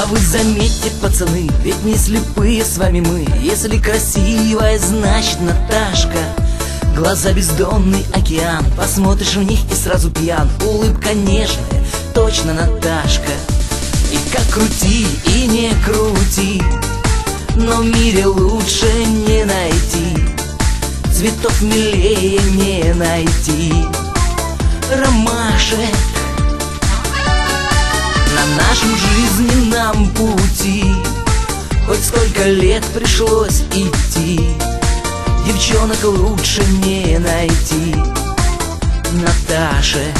А вы заметьте, пацаны, ведь не слепые с вами мы. Если красивая, значит Наташка. Глаза бездонный океан, посмотришь в них и сразу пьян. Улыбка нежная, точно Наташка. И как крути и не крути, но в мире лучше не найти, цветов милее не найти. Ромашек на нашем жизненном пути, хоть сколько лет пришлось идти, девчонок лучше не найти, Наташек.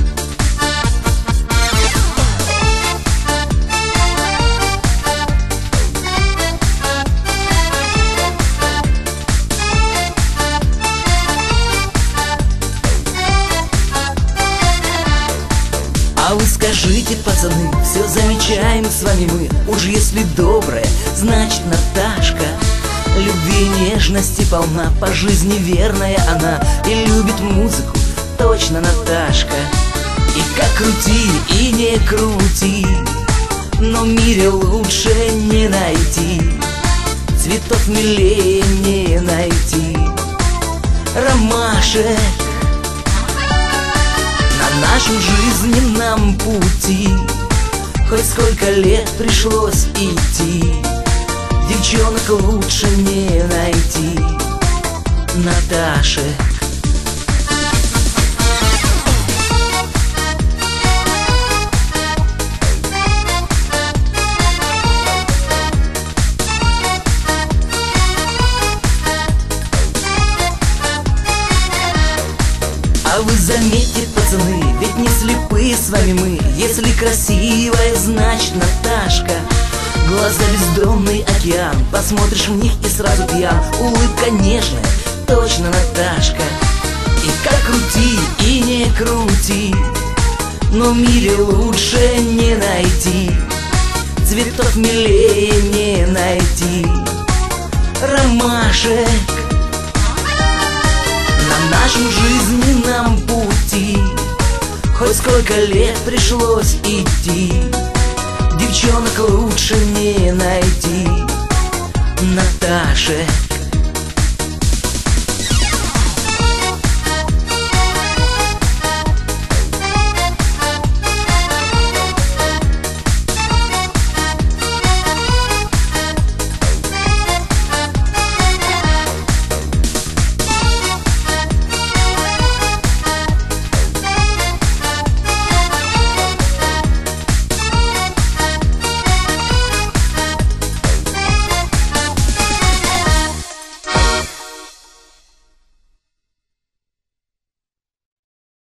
А вы скажите, пацаны, все замечаем с вами мы. Уж если добрая, значит Наташка. Любви и нежности полна, по жизни верная она, и любит музыку, точно Наташка. И как крути и не крути, но в мире лучше не найти, цветов милее не найти. Ромашек на нашем жизненном пути, хоть сколько лет пришлось идти, девчонок лучше не найти, Наташек. А вы заметьте, пацаны, ведь не слепые с вами мы. Если красивая, значит Наташка. Глаза бездонный океан, посмотришь в них и сразу пьян. Улыбка нежная, точно Наташка. И как крути и не крути, но в мире лучше не найти, цветов милее не найти. Ромашек на нашем жизненном пути, хоть сколько лет пришлось идти, девчонок лучше не найти, Наташек.